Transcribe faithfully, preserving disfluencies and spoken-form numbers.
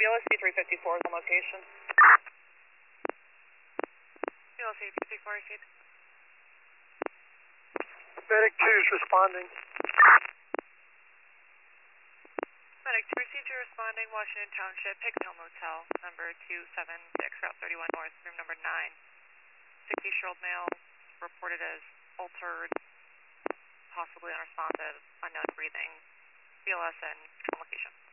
B L S C three fifty-four is on location. B L S C fifty-four, received. Medic two is responding. Medic two received, you're responding, Washington Township, Pig Hill Motel, number two seven six, Route thirty-one North, room number nine. sixty-year-old male, reported as altered, possibly unresponsive, unknown breathing, B L S and location.